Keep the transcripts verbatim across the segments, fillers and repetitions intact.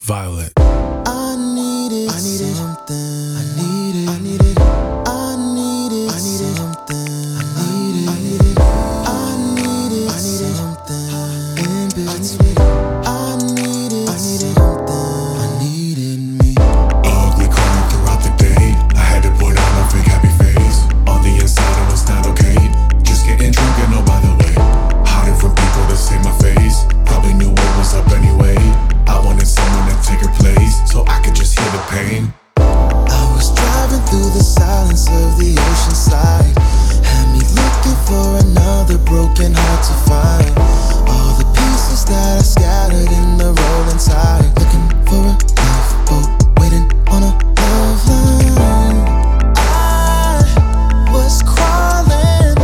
Violet. I needed, I needed something. I needed, I needed, I needed, I needed something. I needed, I needed, I needed, I needed something. In between, I needed, I needed something. I needed me. Ugly crying throughout the day. I had to put on a fake happy face. On the inside, I was not okay. Just getting drunk and oh by the way, hiding from people to see my face. Probably knew what was up anyway. I wanted someone to take her place, so I could just hear the pain. I was driving through the silence of the ocean side. Had me looking for another broken heart to find. All the pieces that I scattered in the rolling tide. Looking for a lifeboat, waiting on a love line. I was crawling,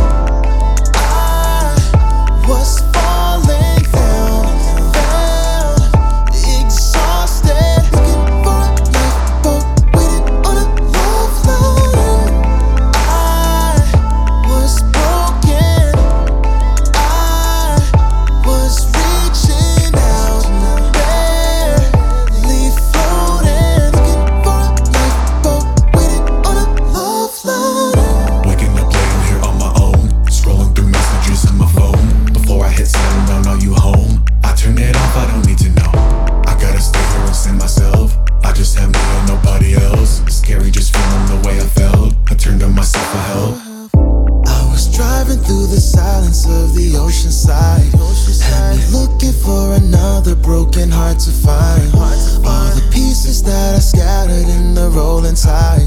I was falling down, down, exhausted. Looking for a lifeboat, waiting on a love line. I was broken, I was reaching out, barely floating. Looking for a lifeboat, waiting on a love line. Waking up laying here on my own, scrolling through messages on my phone. Before I hit send, don't know you home. I turn it off, I don't need to know. I gotta stay here and send myself. I just have me and nobody else. Scary just feeling the way I felt. I turned to myself for help. I was driving through the silence of the ocean side. Had me looking for another broken heart to find. All the pieces that I scattered in the rolling tide.